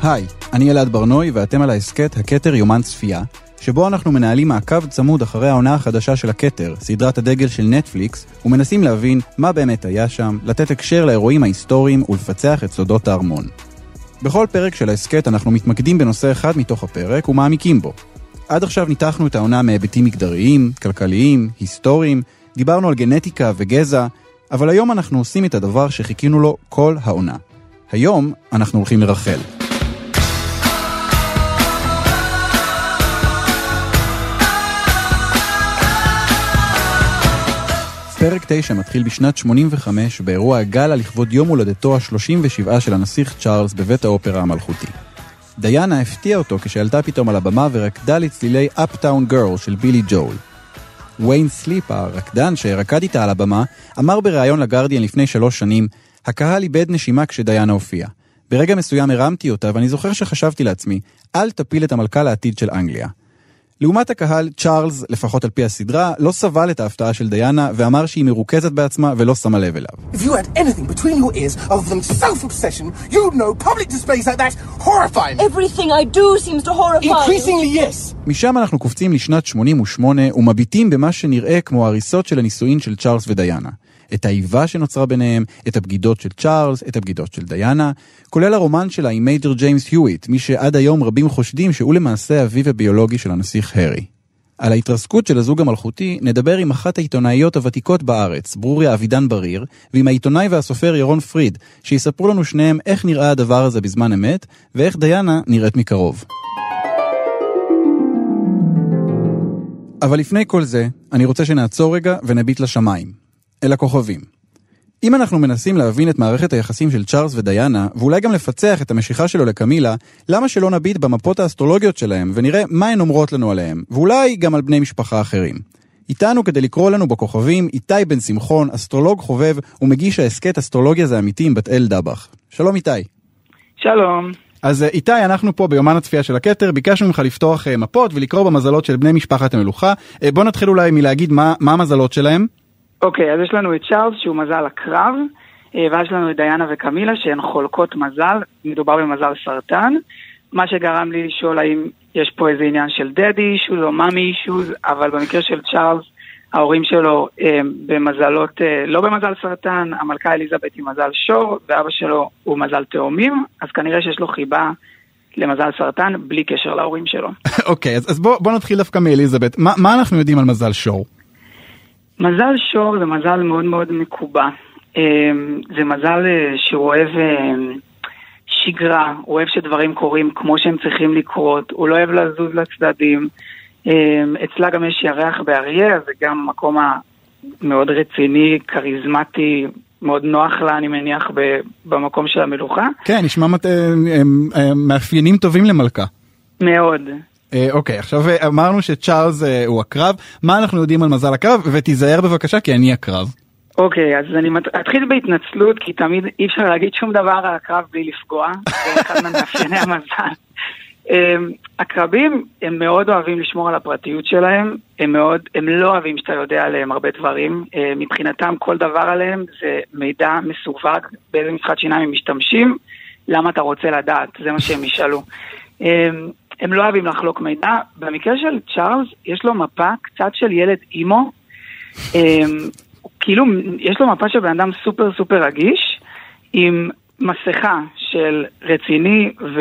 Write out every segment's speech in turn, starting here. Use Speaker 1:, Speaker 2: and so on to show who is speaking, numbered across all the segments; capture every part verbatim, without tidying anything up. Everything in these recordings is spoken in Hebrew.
Speaker 1: היי, אני אלעד ברנוי ואתם על העסקת הכתר יומן צפייה, שבו אנחנו מנהלים מעקב צמוד אחרי העונה החדשה של הכתר, סדרת הדגל של נטפליקס, ומנסים להבין מה באמת היה שם, לתת הקשר לאירועים ההיסטוריים ולפצח את סודות הארמון. בכל פרק של העסקת אנחנו מתמקדים בנושא אחד מתוך הפרק ומעמיקים בו. עד עכשיו ניתחנו את העונה מהיבטים מגדריים, כלכליים, היסטוריים, דיברנו על גנטיקה וגזע, אבל היום אנחנו עושים את הדבר שחיכינו לו כל העונה. היום אנחנו הולכים לרחל. פרק תשע מתחיל בשנת שמונים וחמש באירוע הגאלה לכבוד יום הולדתו ה-שלושים ושבע של הנסיך צ'ארלס בבית האופרה המלכותי. דיאנה הפתיעה אותו כשעלתה פתאום על הבמה ורקדה לצלילי Uptown Girl של בילי ג'ול. ויין סליפ, הרקדן שרקד איתה על הבמה, אמר בריאיון לגרדיאן לפני שלוש שנים, הקהל איבד נשימה כשדיאנה הופיעה. ברגע מסוים הרמתי אותה ואני זוכר שחשבתי לעצמי, אל תפיל את המלכה לעתיד של אנגליה. לעומת הקהל, צ'ארלס, לפחות על פי הסדרה, לא סבל את ההפתעה של דיאנה ואמר שהיא מרוכזת בעצמה ולא שמה לב אליו.
Speaker 2: If you had anything between your ears other than self-obsession, you'd know public displays like that horrifying.
Speaker 3: Everything I do seems to horrify.
Speaker 2: Increasingly yes.
Speaker 1: משם אנחנו קופצים לשנת שמונים ושמונה ומביטים במה שנראה כמו הריסות של הנישואין של צ'ארלס ודיאנה. את האיבה שנוצרה ביניהם, את הבגידות של צ'ארלס, את הבגידות של דיאנה, כולל הרומן שלה עם מייג'ר ג'יימס היוויט, מי שעד היום רבים חושדים שהוא למעשה אביו הביולוגי של הנסיך הרי. על ההתרסקות של הזוג המלכותי נדבר עם אחת העיתונאיות הוותיקות בארץ, ברוריה אבידן בריר, ועם העיתונאי והסופר ירון פריד, שיספרו לנו שניהם איך נראה הדבר הזה בזמן אמת, ואיך דיאנה נראית מקרוב. אבל לפני כל זה, אני רוצה שנעצור רגע ונביט לשמיים. אל הכוכבים. אם אנחנו מנסים להבין את מערכת היחסים של צ'ארלס ודיאנה, ואולי גם לפצח את המשיכה שלו לקמילה, למה שלא נביט במפות האסטרולוגיות שלהם, ונראה מה הן אומרות לנו עליהם, ואולי גם על בני משפחה אחרים. איתנו כדי לקרוא לנו בכוכבים, איתי בן שמחון, אסטרולוג חובב, ומגיש העסקת אסטרולוגיה זה אמיתי עם בת אל דבח. שלום איתי.
Speaker 4: שלום.
Speaker 1: אז איתי, אנחנו פה ביומן הצפייה של הכתר, ביקשנו ממך לפתוח מפות ולקרוא במזלות של בני משפחת המלוכה. בוא נתחיל אולי מלהגיד מה, מה המזלות שלהם.
Speaker 4: אוקיי, אז יש לנו את צ'ארלס שהוא מזל הקרב, ואז יש לנו את דיאנה וקמילה שהן חולקות מזל, מדובר במזל סרטן, מה שגרם לי לשאול האם יש פה איזה עניין של דדי אישוז או ממי אישוז, אבל במקרה של צ'ארלס, ההורים שלו במזלות, לא במזל סרטן, המלכה אליזבת היא מזל שור, ואבא שלו הוא מזל תאומים, אז כנראה שיש לו חיבה למזל סרטן בלי קשר להורים שלו.
Speaker 1: אוקיי, אז, אז בוא, בוא נתחיל דווקא מאליזבת. מה, מה אנחנו יודעים על מזל שור?
Speaker 4: מזל שור זה מזל מאוד מאוד מקובע. זה מזל שהוא אוהב שגרה, הוא אוהב שדברים קורים כמו שהם צריכים לקרות, הוא לא אוהב לזוז לצדדים. אצלה גם יש ירח באריה, זה גם מקום מאוד רציני, קריזמטי, מאוד נוח לה, אני מניח, במקום של המלוכה. כן,
Speaker 1: נשמע מאפיינים טובים למלכה.
Speaker 4: מאוד.
Speaker 1: אוקיי, עכשיו אמרנו שצ'ארלס הוא הקרב, מה אנחנו יודעים על מזל הקרב? ותיזהר בבקשה כי אני הקרב.
Speaker 4: אוקיי, אז אני אתחיל בהתנצלות, כי תמיד אי אפשר להגיד שום דבר על הקרב בלי לפגוע, זה אחד מהמאפייני המזל. הקרבים הם מאוד אוהבים לשמור על הפרטיות שלהם, הם מאוד, הם לא אוהבים שאתה יודע עליהם הרבה דברים, מבחינתם כל דבר עליהם זה מידע מסווג, באיזה משחת שיניים הם משתמשים, למה אתה רוצה לדעת, זה מה שהם ישאלו. הם לא אוהבים לחלוק מידע. במקרה של צ'ארלס, יש לו מפה קצת של ילד אימו, כאילו יש לו מפה של בן אדם סופר סופר רגיש, עם מסכה של רציני ו,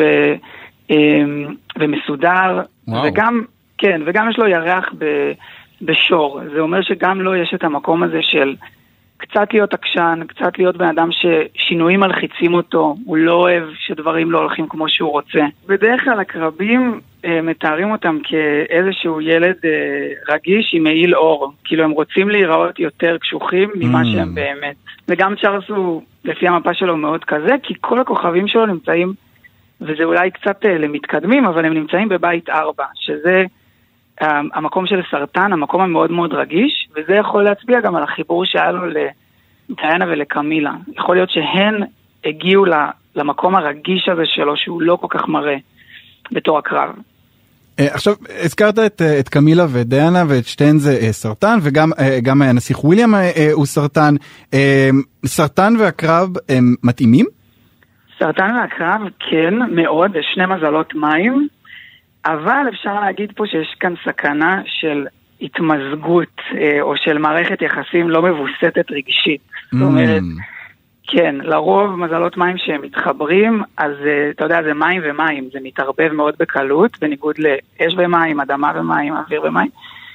Speaker 4: ומסודר, וואו. וגם, כן, וגם יש לו ירח ב, בשור. זה אומר שגם לו יש את המקום הזה של קצת להיות עקשן, קצת להיות בן אדם ששינויים מלחיצים אותו, הוא לא אוהב שדברים לא הולכים כמו שהוא רוצה. בדרך כלל הקרבים אה, מתארים אותם כאיזשהו ילד אה, רגיש עם מעיל אור, כאילו הם רוצים להיראות יותר קשוחים ממה mm. שהם באמת. וגם צ'ארלס הוא, לפי המפה שלו, מאוד כזה, כי כל הכוכבים שלו נמצאים, וזה אולי קצת אה, למתקדמים, אבל הם נמצאים בבית ארבע, שזה המקום של סרטן, המקום המאוד מאוד רגיש, וזה יכול להצביע גם על החיבור שהיה לו לדיאנה ולקמילה. יכול להיות שהן הגיעו למקום הרגיש הזה שלו, שהוא לא כל כך מראה בתור הקרב.
Speaker 1: עכשיו, הזכרת את, את קמילה ודיאנה, ואת שתיהן זה סרטן, וגם גם הנסיך וויליאם הוא סרטן. סרטן והקרב הם מתאימים?
Speaker 4: סרטן והקרב, כן, מאוד, יש שני מזלות מים, אבל אפשר להגיד פה שיש כאן סכנה של התמזגות, או של מערכת יחסים לא מבוסתת רגשית. זאת אומרת, כן, לרוב מזלות מים שהם מתחברים, אז אתה יודע, זה מים ומים, זה מתערבב מאוד בקלות, בניגוד לאש ומים, אדמה ומים, אוויר ומים,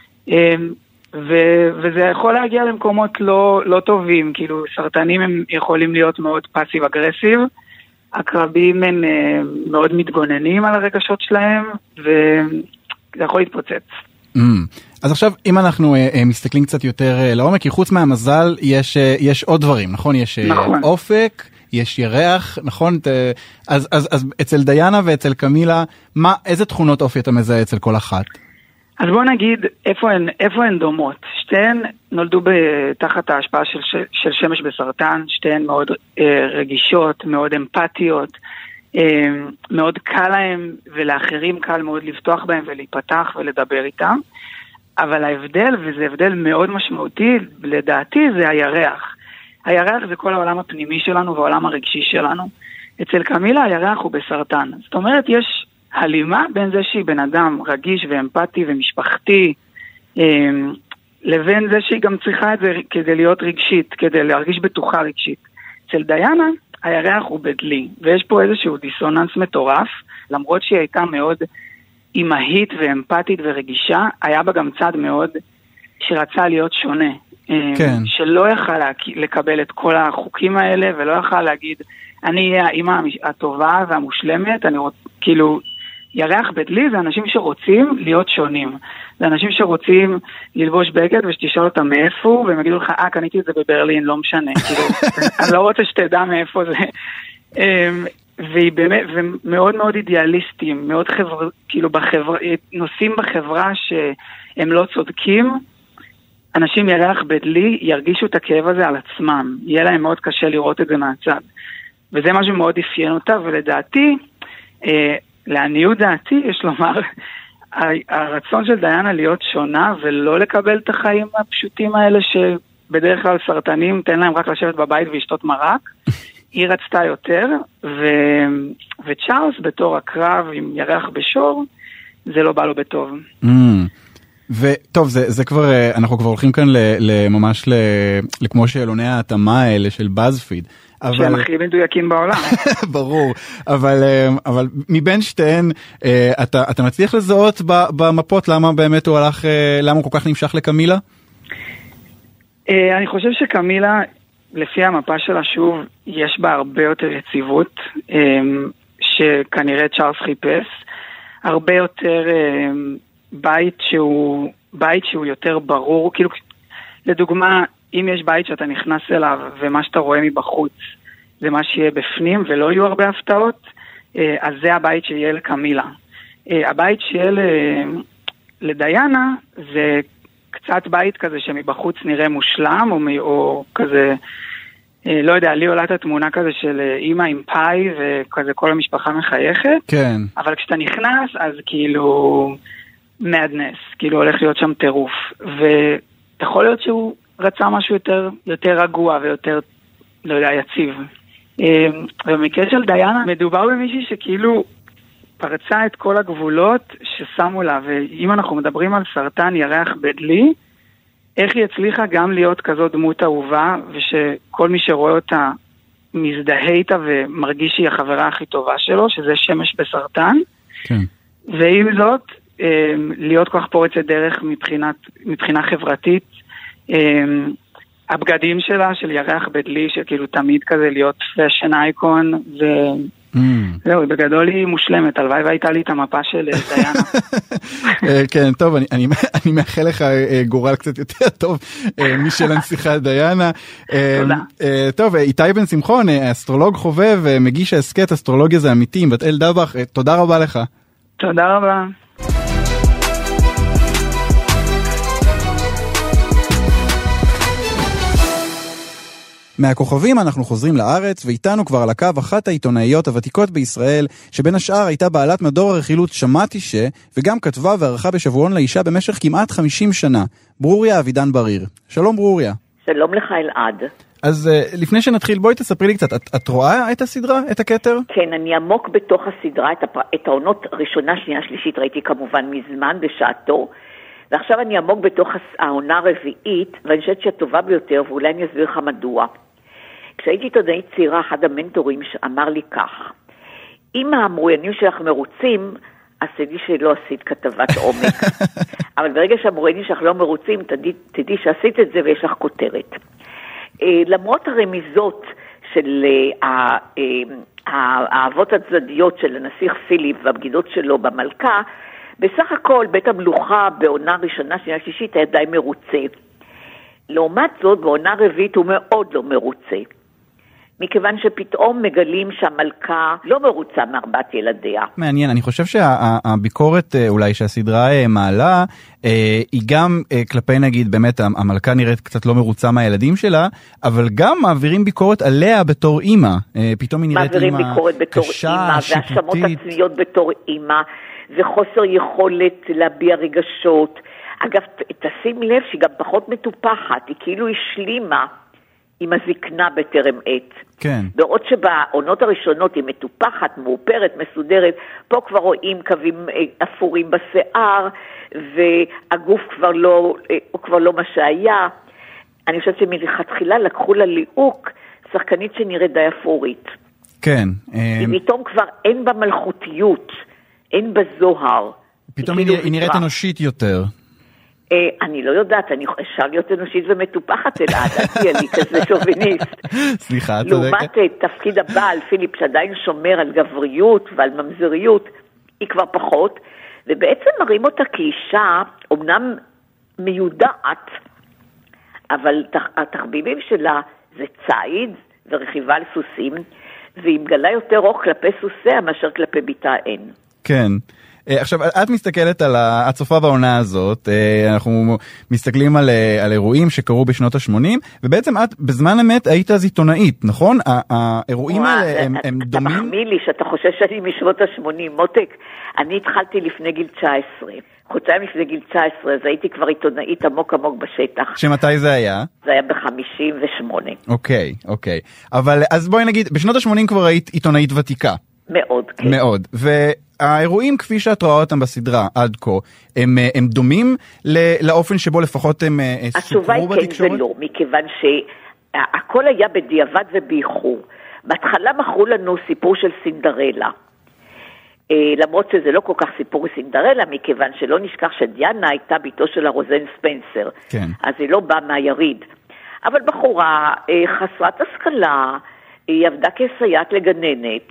Speaker 4: ו- וזה יכול להגיע למקומות לא, לא טובים, כאילו סרטנים הם יכולים להיות מאוד פאסיב אגרסיב, הקרבים הם מאוד מתגוננים על הרגשות שלהם, וזה יכול להתפוצץ.
Speaker 1: Mm. אז עכשיו, אם אנחנו uh, מסתכלים קצת יותר uh, לעומק, כי חוץ מהמזל יש, uh, יש עוד דברים, נכון? יש uh,
Speaker 4: נכון.
Speaker 1: אופק, יש ירח, נכון? ת, אז, אז, אז אצל דיינה ואצל קמילה, מה, איזה תכונות אופי אתה מזהה אצל כל אחת?
Speaker 4: אז בוא נגיד איפה הן, איפה הן דומות. שתיהן נולדו תחת ההשפעה של, של שמש בסרטן, שתיהן מאוד אה, רגישות, מאוד אמפתיות, אה, מאוד קל להם ולאחרים קל מאוד לפתוח בהם ולהיפתח ולדבר איתם, אבל ההבדל, וזה הבדל מאוד משמעותי, לדעתי זה הירח. הירח זה כל העולם הפנימי שלנו והעולם הרגשי שלנו. אצל קמילה הירח הוא בסרטן. זאת אומרת, יש הלימה בין זה שהיא בן אדם רגיש ואמפתי ומשפחתי, לבין זה שהיא גם צריכה את זה כדי להיות רגשית, כדי להרגיש בטוחה רגשית. אצל דיינה, הירח הוא בדלי, ויש פה איזשהו דיסוננס מטורף, למרות שהיא הייתה מאוד אימהית ואמפתית ורגישה, היה בה גם צד מאוד שרצה להיות שונה.
Speaker 1: כן.
Speaker 4: שלא יכל לקבל את כל החוקים האלה, ולא יכל להגיד, אני אהיה האמא הטובה והמושלמת, אני רוצה, כאילו, ירח בדלי זה אנשים שרוצים להיות שונים. זה אנשים שרוצים ללבוש בגד ושתשאל אותם מאיפה, והם יגידו לך, אה, קניתי את זה בברלין, לא משנה. כאילו, אני לא רוצה שתדע מאיפה זה. והיא באמת, ומאוד מאוד אידיאליסטים, מאוד חברה, כאילו בחברה, נושאים בחברה שהם לא צודקים, אנשים ירח בדלי ירגישו את הכאב הזה על עצמם. יהיה להם מאוד קשה לראות את זה מהצד. וזה משהו מאוד אפיין אותה, ולדעתי, אה, לעניות דעתי, יש לומר, הרצון של דיינה להיות שונה, ולא לקבל את החיים הפשוטים האלה, שבדרך כלל סרטנים, תן להם רק לשבת בבית וישתות מרק, היא רצתה יותר, ו... וצ'ארלס בתור הקרב עם ירח בשור, זה לא בא לו בטוב.
Speaker 1: Mm. וטוב, זה, זה כבר, אנחנו כבר הולכים כאן לממש לכמו שאלוני ההתאמה האלה של בזפיד.
Speaker 4: שהם הכי מדויקים בעולם.
Speaker 1: ברור, אבל, אבל מבין שתיהן, אתה, אתה מצליח לזהות במפות למה באמת הוא הלך, למה הוא כל כך נמשך לקמילה?
Speaker 4: אני חושב שקמילה, לפי המפה שלה שוב, יש בה הרבה יותר יציבות, שכנראה צ'ארלס חיפש, הרבה יותר בית שהוא, בית שהוא יותר ברור, כאילו, לדוגמה, אם יש בית שאתה נכנס אליו, ומה שאתה רואה מבחוץ, זה מה שיהיה בפנים, ולא יהיו הרבה הפתעות, אז זה הבית שיהיה לקמילה. הבית שיהיה לדיינה, זה קצת בית כזה שמבחוץ נראה מושלם, או, או כזה, לא יודע, לי עולה את התמונה כזה של אמא עם פאי, וכזה כל המשפחה מחייכת.
Speaker 1: כן.
Speaker 4: אבל כשאתה נכנס, אז כאילו, מדנס, כאילו הולך להיות שם טירוף. ויכול להיות שהוא רצה משהו יותר, יותר רגוע ויותר, לא יודע, יציב. במקרה של דיינה, מדובר במישהי שכאילו פרצה את כל הגבולות ששמו לה, ואם אנחנו מדברים על סרטן ירח בדלי, איך היא הצליחה גם להיות כזו דמות אהובה, ושכל מי שרואה אותה מזדהה איתה ומרגיש שהיא החברה הכי טובה שלו, שזה שמש בסרטן.
Speaker 1: כן.
Speaker 4: ועם זאת, להיות כל כך פורצת דרך מבחינת, מבחינה חברתית, הבגדים שלה, של ירח בדלי, שכאילו תמיד כזה להיות פשן אייקון, וזהו, בגדול היא מושלמת, הלוואי והייתה לי את המפה של דיינה.
Speaker 1: כן, טוב, אני מאחל לך גורל קצת יותר טוב משל הנסיכת דיינה.
Speaker 4: תודה.
Speaker 1: טוב, איתי בן שמחון, אסטרולוג חובב, מגיש ההסקט אסטרולוגיה זה אמיתי, בת אל דבח, תודה רבה לך.
Speaker 4: תודה רבה.
Speaker 1: מהכוכבים אנחנו חוזרים לארץ, ואיתנו כבר על הקו אחת העיתונאיות הוותיקות בישראל, שבין השאר הייתה בעלת מדור הרכילות שמעתי ש, וגם כתבה וערכה בשבועון לאישה במשך כמעט חמישים שנה, ברוריה אבידן בריר. שלום ברוריה.
Speaker 5: שלום לך אלעד.
Speaker 1: אז לפני שנתחיל, בואי תספרי לי קצת, את, את רואה את הסדרה, את הכתר?
Speaker 5: כן, אני עמוק בתוך הסדרה, את, הפ... את העונות ראשונה, שנייה, שלישית, ראיתי כמובן מזמן בשעתו, ועכשיו אני עמוק בתוך העונה הרביעית, ואני חושבת שהטובה ביותר, ואולי אני אסביר לך מדוע. כשהייתי עיתונאית צעירה, אחד המנטורים שאמר לי כך, אם המרואיינים שלך מרוצים, אז תדעי שלא עשית כתבת עומק. אבל ברגע שהמרואיינים שלך לא מרוצים, תדעי, תדעי שעשית את זה ויש לך כותרת. למרות הרמיזות של האהבות הצדדיות של הנסיך פיליפ והבגידות שלו במלכה, בסך הכל בית המלוכה בעונה ראשונה, שנייה שלישית, היה די מרוצה. לעומת זאת, בעונה רביעית הוא מאוד לא מרוצה. מכיוון שפתאום מגלים שהמלכה לא מרוצה מארבעת ילדיה.
Speaker 1: מעניין, אני חושב שהביקורת אולי שהסדרה מעלה, היא גם כלפי נגיד, באמת המלכה נראית קצת לא מרוצה מהילדים שלה, אבל גם מעבירים ביקורת עליה בתור אימא. פתאום היא נראית אימא קשה, שיפוטית.
Speaker 5: והאשמות עצמיות בתור אימא, וחוסר יכולת להביע רגשות. אגב, תשים לב שהיא גם פחות מטופחת, היא כאילו השלימה עם הזקנה בטרם עת.
Speaker 1: כן.
Speaker 5: בעוד שבעונות הראשונות היא מטופחת, מאופרת, מסודרת, פה כבר רואים קווים אפורים בשיער, והגוף כבר לא, הוא כבר לא מה שהיה. אני חושבת שמלכתחילה לקחו לה ליהוק שחקנית שנראית די אפורית.
Speaker 1: כן.
Speaker 5: פתאום כבר אין בה מלכותיות, אין בה זוהר.
Speaker 1: פתאום היא, היא נראית אנושית יותר.
Speaker 5: אני לא יודעת, אני אפשר להיות אנושית ומטופחת אלעד, אל תהיה לי כזה שוביניסט.
Speaker 1: סליחה,
Speaker 5: לעומת תפקיד הבעל, פיליפ, שעדיין שומר על גבריות ועל ממזריות, היא כבר פחות, ובעצם מראים אותה כאישה, אומנם מיודעת, אבל התחביבים שלה זה ציד ורכיבה על סוסים, והיא מגלה יותר רוך כלפי סוסיה מאשר כלפי ביתה אין.
Speaker 1: כן. עכשיו, את מסתכלת על הצופה בעונה הזאת, אנחנו מסתכלים על, על אירועים שקרו בשנות ה-שמונים, ובעצם את בזמן אמת היית אז עיתונאית, נכון? האירועים האלה הם, הם דומים?
Speaker 5: אתה מחמיא לי שאתה חושב שאני משנות ה-שמונים, מותק. אני התחלתי לפני גיל תשע עשרה. חודשיים לפני גיל תשע עשרה, אז הייתי כבר עיתונאית עמוק עמוק בשטח.
Speaker 1: שמתי זה היה?
Speaker 5: זה היה ב-חמישים ושמונה.
Speaker 1: אוקיי, אוקיי. אבל אז בואי נגיד, בשנות ה-שמונים כבר היית עיתונאית ותיקה.
Speaker 5: מאוד, כן.
Speaker 1: מאוד. והאירועים כפי שאת רואה אותם בסדרה עד כה, הם, הם דומים לאופן שבו לפחות הם סופרו בתקשורת?
Speaker 5: התשובה היא כן ולא, מכיוון שהכל היה בדיעבד ובאיחור. בהתחלה מכרו לנו סיפור של סינדרלה. למרות שזה לא כל כך סיפור סינדרלה, מכיוון שלא נשכח שדיאנה הייתה ביתו של הרוזן ספנסר.
Speaker 1: כן.
Speaker 5: אז היא לא באה מהיריד. אבל בחורה חסרת השכלה, היא עבדה כסייעת לגננת,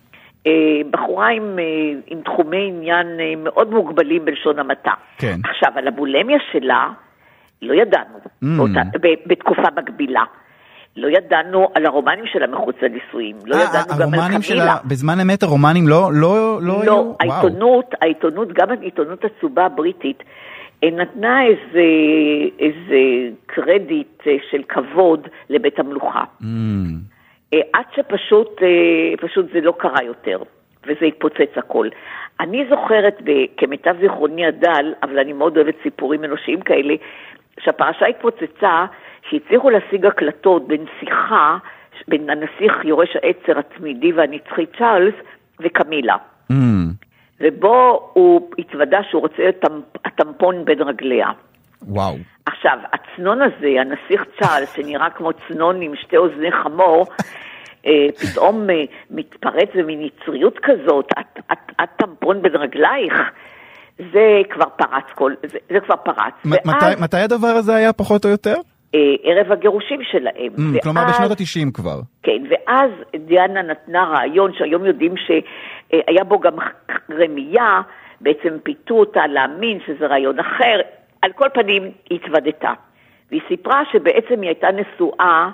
Speaker 5: בחורה עם, עם תחומי עניין מאוד מוגבלים בלשון המעטה.
Speaker 1: כן.
Speaker 5: עכשיו, על הבולמיה שלה, לא ידענו, mm. באותה, בתקופה מקבילה. לא ידענו על הרומנים שלה מחוץ לנישואים, לא 아, ידענו גם על קמילה.
Speaker 1: שלה, בזמן אמת הרומנים לא, לא, לא,
Speaker 5: לא
Speaker 1: היו?
Speaker 5: העיתונות, וואו. העיתונות, גם העיתונות הצהובה הבריטית, נתנה איזה, איזה קרדיט של כבוד לבית המלוכה. Mm. עד שפשוט פשוט זה לא קרה יותר, וזה התפוצץ הכל. אני זוכרת כמיטב זיכרוני הדל, אבל אני מאוד אוהבת סיפורים אנושיים כאלה, שהפרשה התפוצצה, שהצליחו להשיג הקלטות בין שיחה, בין הנסיך יורש העצר התמידי והנצחי צ'ארלס וקמילה. Mm. ובו הוא התוודע שהוא רוצה את הטמפון בין רגליה.
Speaker 1: וואו. עכשיו,
Speaker 5: הצנון הזה, הנסיך צ'ארלס, שנראה כמו צנון עם שתי אוזני חמור, פתאום מתפרץ ומניצריות כזאת, את טמפון בין רגלייך, זה כבר פרץ כל, זה, זה כבר פרץ.
Speaker 1: מתי, מתי הדבר הזה היה פחות או יותר?
Speaker 5: ערב הגירושים שלהם.
Speaker 1: Mm, ואז, כלומר בשנות ה-תשעים כבר.
Speaker 5: כן, ואז דיאנה נתנה רעיון שהיום יודעים שהיה בו גם רמייה, בעצם פיתו אותה להאמין שזה רעיון אחר, על כל פנים היא התוודתה. והיא סיפרה שבעצם היא הייתה נשואה,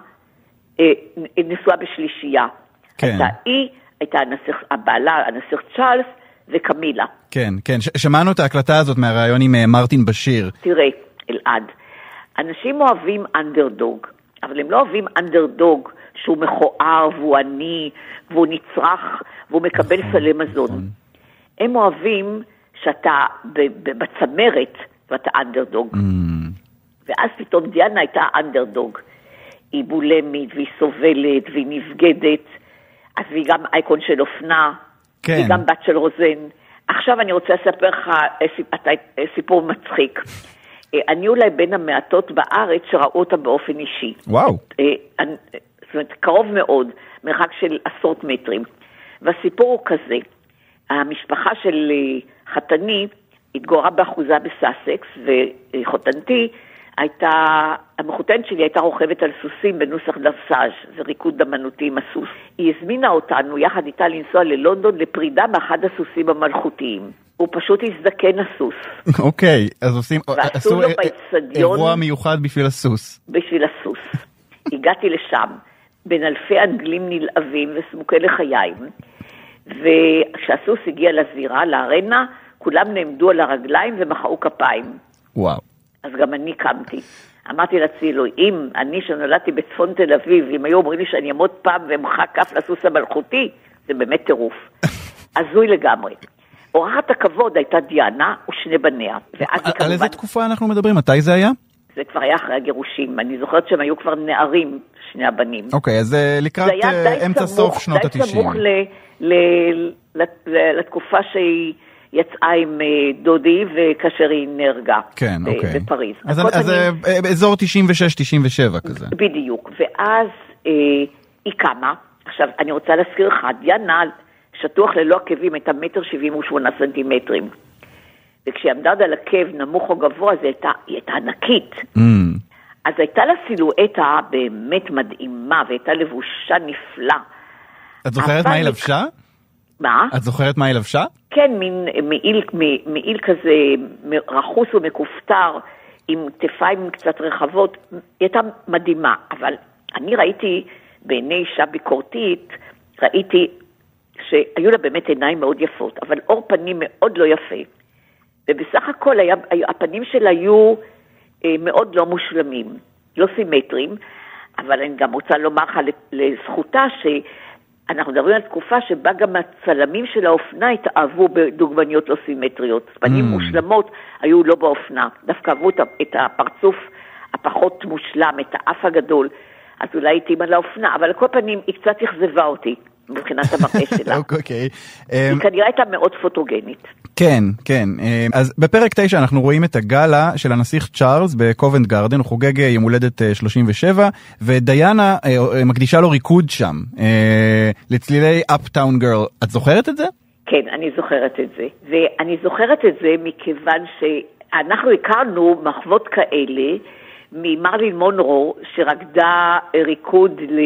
Speaker 5: נשואה בשלישייה.
Speaker 1: כן.
Speaker 5: הייתה היא, הייתה הנסיך, הבעלה, הנסיך צ'ארלס וקמילה.
Speaker 1: כן, כן, שמענו את ההקלטה הזאת מהרעיון עם מרטין בשיר.
Speaker 5: תראה, אלעד, אנשים אוהבים אנדרדוג, אבל הם לא אוהבים אנדרדוג שהוא מכוער והוא עני והוא נצרך והוא מקבל נכון, סלי מזון. נכון. הם אוהבים שאתה בצמרת ואתה אנדרדוג. Mm. ואז פתאום דיאנה הייתה אנדרדוג. היא בולמית, והיא סובלת, והיא נבגדת, אז היא גם אייקון של אופנה,
Speaker 1: כן.
Speaker 5: היא גם בת של רוזן. עכשיו אני רוצה לספר לך סיפור מצחיק. אני אולי בין המעטות בארץ שראו אותה באופן אישי.
Speaker 1: וואו.
Speaker 5: זאת אומרת, קרוב מאוד, מרחק של עשרות מטרים. והסיפור הוא כזה, המשפחה של חתני התגוררה באחוזה בסאסקס, וחותנתי הייתה, המחותנת שלי הייתה רוכבת על סוסים בנוסח דרסאז', זה ריקוד דמנותי עם הסוס. היא הזמינה אותנו יחד איתה לנסוע ללונדון לפרידה מאחד הסוסים המלכותיים. הוא פשוט הזדקן הסוס.
Speaker 1: אוקיי, אז עושים,
Speaker 5: ועשו לו באצטדיון
Speaker 1: אירוע מיוחד בשביל הסוס.
Speaker 5: בשביל הסוס. הגעתי לשם, בין אלפי אנגלים נלהבים וסמוכי לחיים, וכשהסוס הגיע לזירה, לארנה, כולם נעמדו על הרגליים ומחאו כפיים.
Speaker 1: וואו.
Speaker 5: אז גם אני קמתי. אמרתי לעצמי, אם אני שנולדתי בצפון תל אביב, אם היו אומרים לי שאני אעמוד פעם ומחא כף לסוס המלכותי, זה באמת טירוף. הזוי לגמרי. אורחת הכבוד הייתה דיאנה ושני בניה.
Speaker 1: על איזה תקופה אנחנו מדברים? מתי זה היה?
Speaker 5: זה כבר היה אחרי הגירושים. אני זוכרת שהם היו כבר נערים, שני הבנים.
Speaker 1: אוקיי, אז לקראת אמצע סוף שנות ה-תשעים.
Speaker 5: זה היה די סמוך לתקופה שהיא יצאה עם דודי, וכאשר היא נהרגה.
Speaker 1: כן, אוקיי.
Speaker 5: בפריז.
Speaker 1: אז אזור תשעים ושש תשעים ושבע כזה.
Speaker 5: בדיוק. ואז היא קמה. עכשיו, אני רוצה להזכיר לך, דיאנה שטוח ללא עקבים, הייתה מטר שבעים ושמונה סנטימטרים. וכשהיא עמדה על עקב נמוך או גבוה, היא הייתה ענקית. אז הייתה לה סילואטה באמת מדהימה, והייתה לבושה נפלא.
Speaker 1: את זוכרת מה היא לבשה?
Speaker 5: מה?
Speaker 1: את זוכרת מה היא לבשה?
Speaker 5: כן, מין מעיל, מעיל כזה רחוס ומכופתר, עם כתפיים קצת רחבות, היא הייתה מדהימה. אבל אני ראיתי, בעיני אישה ביקורתית, ראיתי שהיו לה באמת עיניים מאוד יפות, אבל אור פנים מאוד לא יפה. ובסך הכל היה, הפנים שלה היו אה, מאוד לא מושלמים, לא סימטריים, אבל אני גם רוצה לומר לך לזכותה שאנחנו מדברים על תקופה שבה גם הצלמים של האופנה התאהבו בדוגמניות לא סימטריות. פנים mm. מושלמות היו לא באופנה, דווקא אהבו את הפרצוף הפחות מושלם, את האף הגדול, אז אולי התאימה לאופנה, אבל על כל פנים היא קצת אכזבה אותי. מבחינת המראה שלה.
Speaker 1: אוקיי.
Speaker 5: היא כנראה הייתה מאוד פוטוגנית.
Speaker 1: כן, כן. אז בפרק תשע אנחנו רואים את הגלה של הנסיך צ'ארלס בקובנט גארדן, הוא חוגג יום הולדת שלושים ושבע, ודיאנה מקדישה לו ריקוד שם, לצלילי אפטאון גרל. את זוכרת את זה?
Speaker 5: כן, אני זוכרת את זה. ואני זוכרת את זה מכיוון שאנחנו הכרנו מחוות כאלה ממרלין מונרו, שרקדה ריקוד ל...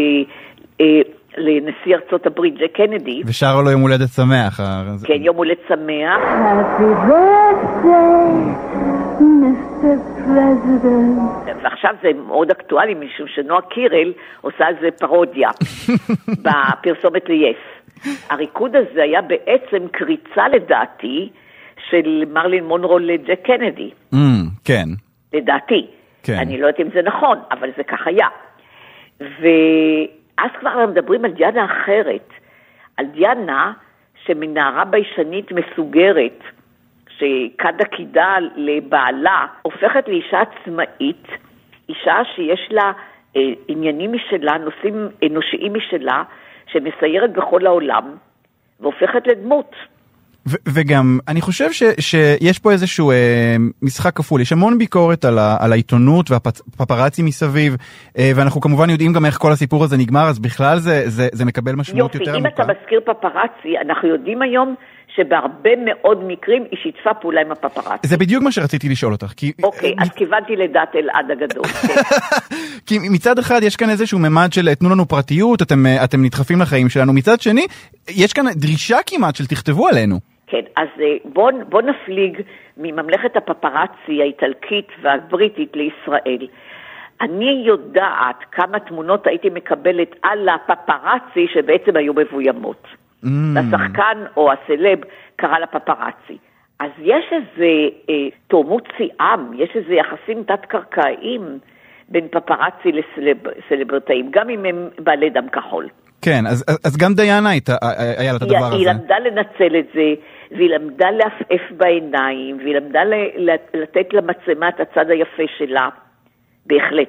Speaker 5: לנשיא ארצות הברית, ג'ק קנדי.
Speaker 1: ושרה לו יום הולדת שמח.
Speaker 5: כן, יום הולדת שמח.
Speaker 3: Happy birthday, מיסטר President.
Speaker 5: ועכשיו זה מאוד אקטואלי, משום שנועה קירל עושה על זה פרודיה בפרסומת ליס. הריקוד הזה היה בעצם קריצה לדעתי של מרלין מונרו לג'ק קנדי.
Speaker 1: Mm, כן.
Speaker 5: לדעתי.
Speaker 1: כן.
Speaker 5: אני לא יודעת אם זה נכון, אבל זה כך היה. ו... אז כבר מדברים על דיאנה אחרת, על דיאנה שמנערה ביישנית מסוגרת, שקדה קידה לבעלה, הופכת לאישה עצמאית, אישה שיש לה אה, עניינים משלה, נושאים אנושיים משלה, שמסיירת בכל העולם, והופכת לדמות.
Speaker 1: ו- וגם, אני חושב ש- שיש פה איזשהו אה, משחק כפול, יש המון ביקורת על, ה- על העיתונות והפפרצי מסביב, אה, ואנחנו כמובן יודעים גם איך כל הסיפור הזה נגמר, אז בכלל זה, זה, זה מקבל משמעות
Speaker 5: יופי,
Speaker 1: יותר
Speaker 5: עמוקה. אם אתה מזכיר פפרצי, אנחנו יודעים היום שבהרבה מאוד מקרים היא שיתפה פעולה עם הפפרצי.
Speaker 1: זה בדיוק מה שרציתי לשאול אותך. כי...
Speaker 5: אוקיי, אז כיוונתי לדעת אלעד הגדול.
Speaker 1: כי מצד אחד יש כאן איזשהו ממד של תנו לנו פרטיות, אתם, אתם נדחפים לחיים שלנו, מצד שני, יש כאן דרישה כמעט של תכתבו עלינו.
Speaker 5: כן, אז בוא, בוא נפליג מממלכת הפפרצי האיטלקית והבריטית לישראל. אני יודעת כמה תמונות הייתי מקבלת על הפפרצי שבעצם היו מבוימות. Mm. השחקן או הסלב קרא לפפרצי. אז יש איזה אה, תאומות סיאם, יש איזה יחסים תת-קרקעיים בין פפרצי לסלברטאים, גם אם הם בעלי דם כחול.
Speaker 1: כן, אז, אז גם דיאנה הייתה, היה לה את הדבר הזה.
Speaker 5: היא למדה לנצל את זה, והיא למדה להפעף בעיניים, והיא למדה לתת למצלמה את הצד היפה שלה, בהחלט.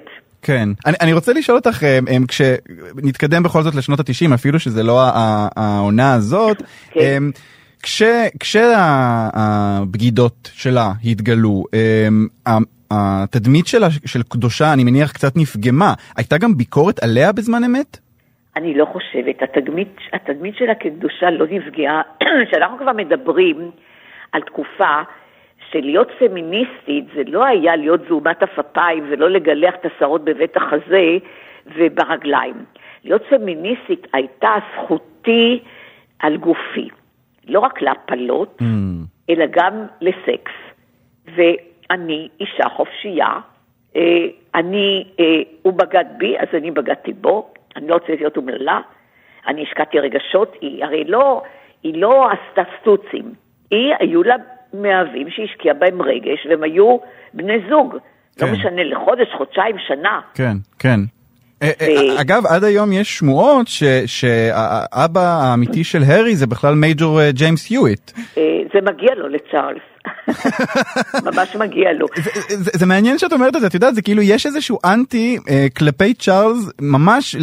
Speaker 1: כן. אני, אני רוצה לשאול אותך, כשנתקדם בכל זאת לשנות ה-תשעים, אפילו שזה לא העונה הזאת, כן. כש, כשהבגידות שלה התגלו, התדמית שלה, של קדושה, אני מניח קצת נפגמה. הייתה גם ביקורת עליה בזמן אמת?
Speaker 5: אני לא חושבת. התדמית, התדמית שלה כקדושה לא נפגעה. שאנחנו כבר מדברים על תקופה של להיות פמיניסטית, זה לא היה להיות זעומת אפיים ולא לגלח את השערות בבית החזה וברגליים. להיות פמיניסטית הייתה זכותי על גופי. לא רק להפלות, mm. אלא גם לסקס. ואני אישה חופשייה, אני, הוא בגד בי, אז אני בגדתי בו, אני לא רוצה להיות אומללה, אני השקעתי רגשות, היא הרי לא, היא לא עשתה סטוצים, היא היו לה מאהבים שהשקיע בהם רגש, והם היו בני זוג, כן. לא משנה, לחודש, חודשיים, שנה.
Speaker 1: כן, כן. אגב, עד היום יש שמועות שהאבא האמיתי של הרי זה בכלל מייג'ור ג'יימס היוויט.
Speaker 5: זה מגיע לו לצ'ארלס. ממש מגיע לו.
Speaker 1: זה מעניין שאת אומרת את זה, את יודעת, זה כאילו יש איזשהו אנטי כלפי צ'ארלס ממש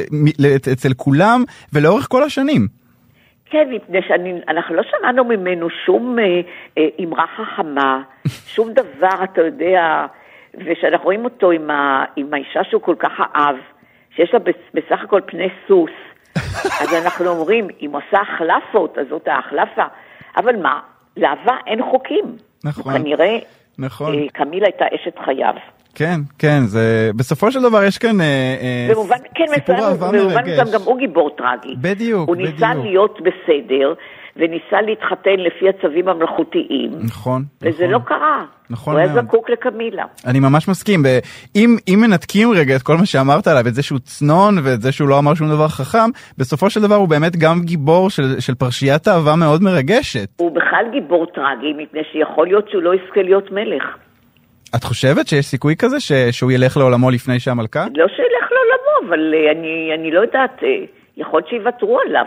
Speaker 1: אצל כולם ולאורך כל השנים.
Speaker 5: כן, מפני שאנחנו לא שמענו ממנו שום אמרה חכמה, שום דבר, אתה יודע, ושאנחנו רואים אותו עם, ה, עם האישה שהוא כל כך אהב, שיש לה בסך הכל פני סוס, אז אנחנו אומרים, אם עושה החלפות, אז זאת ההחלפה. אבל מה? לאהבה אין חוקים.
Speaker 1: נכון.
Speaker 5: כנראה,
Speaker 1: נכון.
Speaker 5: קמילה הייתה אשת חייו.
Speaker 1: כן, כן, זה, בסופו של דבר יש כאן
Speaker 5: במובן, כן, סיפור אהבה מרגש. במובן גם, גם הוא גיבור טרגי.
Speaker 1: בדיוק,
Speaker 5: הוא
Speaker 1: בדיוק.
Speaker 5: ניסה להיות בסדר, וניסה להתחתן לפי הצווים המלכותיים.
Speaker 1: נכון.
Speaker 5: וזה
Speaker 1: נכון.
Speaker 5: לא קרה.
Speaker 1: נכון.
Speaker 5: הוא היה זקוק לקמילה.
Speaker 1: אני ממש מסכים. אם, אם מנתקים רגע את כל מה שאמרת עליו, את זה שהוא צנון ואת זה שהוא לא אמר שום דבר חכם, בסופו של דבר הוא באמת גם גיבור של, של פרשיית אהבה מאוד מרגשת. הוא
Speaker 5: בכלל גיבור טרגי, מפני שיכול להיות שהוא לא יזכה להיות מלך.
Speaker 1: את חושבת שיש סיכוי כזה ש, שהוא ילך לעולמו לפני שהמלכה?
Speaker 5: לא שילך לעולמו, אבל אני, אני לא יודעת... יכול להיות שיוותרו עליו,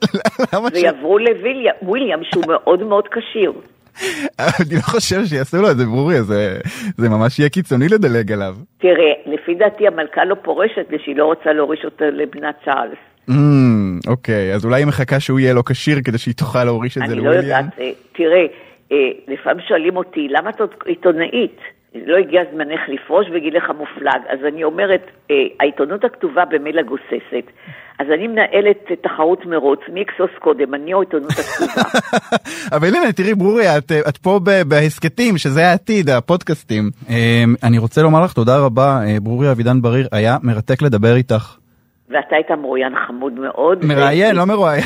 Speaker 5: ויעברו לוויליאם, שהוא מאוד מאוד קשיר.
Speaker 1: אני לא חושב שיעשו לו את זה, ברורי, זה ממש יהיה קיצוני לדלג עליו.
Speaker 5: תראה, לפי דעתי המלכה לא פורשת, ושהיא לא רוצה להוריש אותה לבנת צ'ארלס.
Speaker 1: אוקיי, אז אולי היא מחכה שהוא יהיה לו קשיר, כדי שהיא תוכל להוריש את זה לוויליאם?
Speaker 5: אני לא יודעת, תראה, לפעמים שואלים אותי, למה את עיתונאית? לא הגיע זמנך לפרוש וגיל לך מופלג. אז אני אומרת, העיתונות הכתובה במילה גוססת. אז אני מנהלת תחרות מרוץ, מי יקסוס קודם, אני או עיתונות הכתובה.
Speaker 1: אבל הנה, תראי ברורי, את, את פה בהסקטים, שזה העתיד, הפודקאסטים. אני רוצה לומר לך תודה רבה, ברורי אבידן בריר, היה מרתק לדבר איתך.
Speaker 5: ואתה היית מרואיין חמוד מאוד.
Speaker 1: מראיין, לא מרואיין.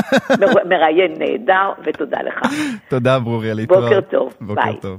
Speaker 5: מראיין נהדר, ותודה לך.
Speaker 1: תודה ברורי, להתראות.
Speaker 5: בוקר טוב,
Speaker 1: בוקר
Speaker 5: ביי.
Speaker 1: טוב.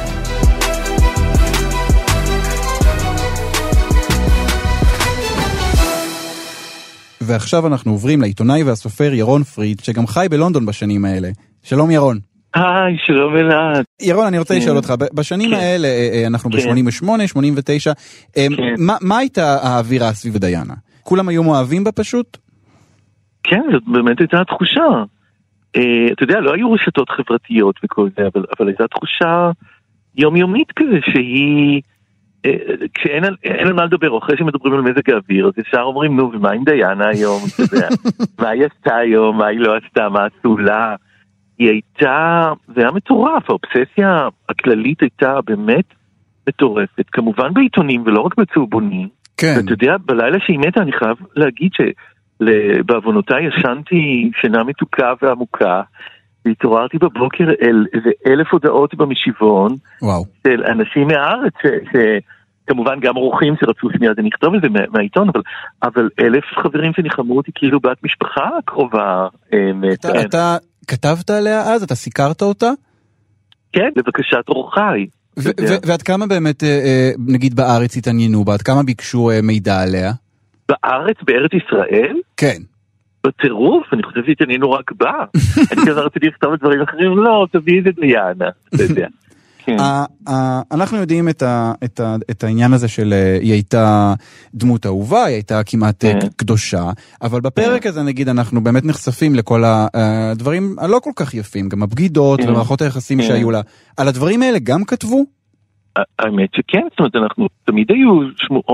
Speaker 1: ועכשיו אנחנו עוברים לעיתונאי והסופר ירון פריד, שגם חי בלונדון בשנים האלה. שלום ירון.
Speaker 6: היי, שלום אלעד.
Speaker 1: ירון, אני רוצה לשאול אותך, בשנים האלה, אנחנו ב-שמונים ושמונה, שמונים ותשע, מה הייתה האווירה סביב דיינה? כולם היו מאוהבים בה פשוט?
Speaker 6: כן, זאת באמת הייתה התחושה. אתה יודע, לא היו רשתות חברתיות וכל זה, אבל הייתה תחושה יומיומית כזה, שהיא... כשאין על מה לדבר, או אחרי שמדברים על מזג האוויר, אז ישר אומרים, נו, ומה עם דיינה היום? מה היא עשתה היום? מה היא לא עשתה? מה עשו לה? היא הייתה, זה היה מטורף, האובססיה הכללית הייתה באמת מטורפת, כמובן בעיתונים ולא רק בצהובונים.
Speaker 1: כן.
Speaker 6: ואתה יודע, בלילה שהיא מתה, אני חייב להגיד שבעוונותיי ישנתי שינה מתוקה ועמוקה, והתעוררתי בבוקר אל איזה אלף הודעות במשיבון,
Speaker 1: וואו.
Speaker 6: של אנשים מהארץ, שכמובן גם אורחים שרצו שנייה, זה נכתוב את זה מהעיתון, אבל, אבל אלף חברים שנחמו אותי כאילו בת משפחה קרובה.
Speaker 1: אתה, אתה כתבת עליה אז? אתה סיקרת אותה?
Speaker 6: כן, לבקשת אורחי.
Speaker 1: ועד כמה באמת, נגיד בארץ התעניינו בה, עד כמה ביקשו מידע עליה?
Speaker 6: בארץ, בארץ ישראל?
Speaker 1: כן.
Speaker 6: בטירוף, אני חושב שהתעניינו רק בה. אני כזה רציתי לכתוב את דברים אחרים, לא, תביא את זה דיינה, אתה יודע.
Speaker 1: אנחנו יודעים את העניין הזה של היא הייתה דמות אהובה, היא הייתה כמעט קדושה, אבל בפרק הזה נגיד אנחנו באמת נחשפים לכל הדברים הלא כל כך יפים, גם הבגידות ומערכות היחסים שהיו לה. על הדברים האלה גם כתבו?
Speaker 6: האמת שכן, זאת אומרת, אנחנו תמיד היו שמועות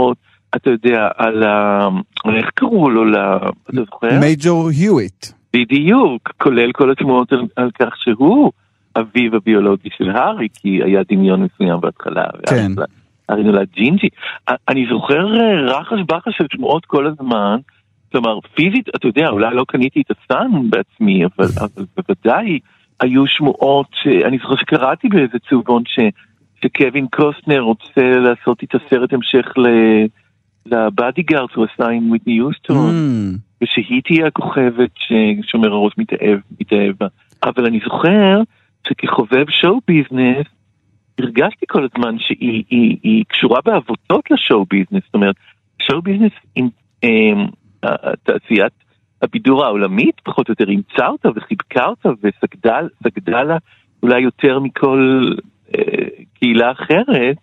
Speaker 6: אתה יודע, על ה... איך קראו לו? אתה זוכר?
Speaker 1: מייג'ור היוויט.
Speaker 6: בדיוק, כולל כל התמונות על, על כך שהוא אביו הביולוגי של הארי, כי היה דמיון מסוים בהתחלה.
Speaker 1: כן.
Speaker 6: הארי נולד ג'ינג'י. אני זוכר רחש בחש של שמועות כל הזמן, כלומר, פיזית, אתה יודע, אולי לא קניתי את הסן בעצמי, אבל, אבל בוודאי היו שמועות, אני זוכר שקראתי באיזה צהובון ש, שקווין קוסטנר רוצה לעשות את הסרט המשך ל... לבאדיגארד, הוא עשה עם ויטני יוסטון, mm. ושהיא תהיה הכוכבת ששומר הראש מתאהב, מתאהב בה. אבל אני זוכר שכחובב שואו ביזנס, הרגשתי כל הזמן שהיא היא, היא קשורה בעבותות לשואו ביזנס, זאת אומרת, שואו ביזנס עם עם תעשיית הבידור העולמית, פחות או יותר אימצה אותה וחיבקה אותה וסגדה לה אולי יותר מכל אה, קהילה אחרת,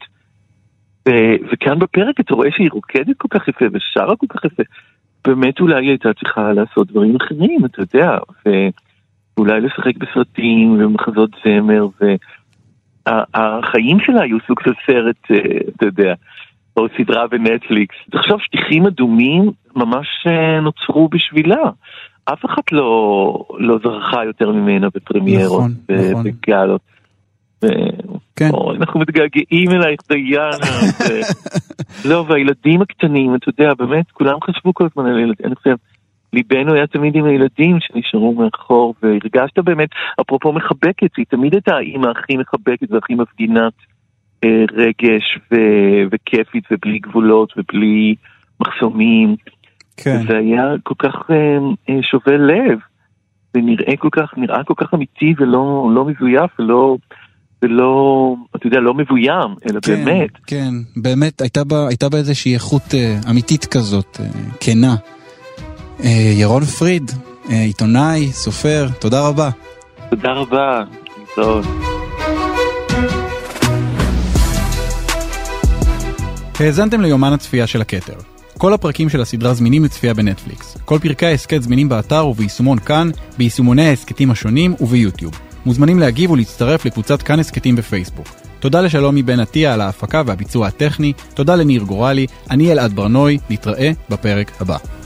Speaker 6: וכאן בפרק אתה רואה שהיא רוקדת כל כך יפה ושרה כל כך יפה, באמת אולי היא הייתה צריכה לעשות דברים אחרים, אתה יודע, ואולי לשחק בסרטים ומחזות זמר, והחיים שלה היו סוג של סרט, אתה יודע, או סדרה בנטפליקס. תחשוב, שטיחים אדומים ממש נוצרו בשבילה. אף אחד לא, לא זרחה יותר ממנה בפרמיירות,
Speaker 1: נכון, נכון.
Speaker 6: בגלות. כן. או, אנחנו מתגעגעים אלייך דיינה. לא, והילדים הקטנים, אתה יודע, באמת, כולם חשבו כל הזמן על ילדים. אני חושב, ליבנו היה תמיד עם הילדים שנשארו מאחור, והרגשת באמת, אפרופו מחבקת, היא תמיד הייתה האמא הכי מחבקת והכי מפגינת אה, רגש ו- וכיפית ובלי גבולות ובלי מחסומים. כן. זה היה כל כך אה, אה, שובל לב, ונראה כל כך, נראה כל כך אמיתי ולא לא מזויף ולא... ולא, אתה יודע, לא מבוים, אלא
Speaker 1: כן,
Speaker 6: באמת.
Speaker 1: כן, באמת, הייתה בה, הייתה בה איזושהי איכות uh, אמיתית כזאת, uh, כנה. Uh, ירון פריד, uh, עיתונאי, סופר, תודה רבה.
Speaker 6: תודה רבה. טוב.
Speaker 1: האזנתם ליומן הצפייה של הכתר. כל הפרקים של הסדרה זמינים לצפייה בנטפליקס. כל פרקי העסקת זמינים באתר וביישומון כאן, ביישומוני העסקתים השונים וביוטיוב. מוזמנים להגיב ולהצטרף לקבוצת כאן עסקתים בפייסבוק. תודה לשלומי בן עטיה על ההפקה והביצוע הטכני, תודה לניר גורלי, אני אלעד ברנוי, נתראה בפרק הבא.